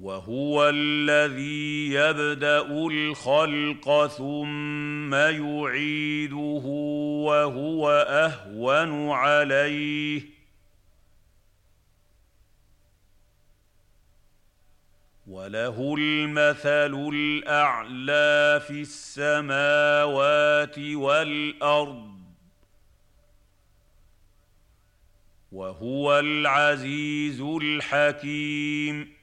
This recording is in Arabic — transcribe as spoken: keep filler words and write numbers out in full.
وهو الذي يبدأ الخلق ثم يعيده وهو أهون عليه وله المثل الأعلى في السماوات والأرض وهو العزيز الحكيم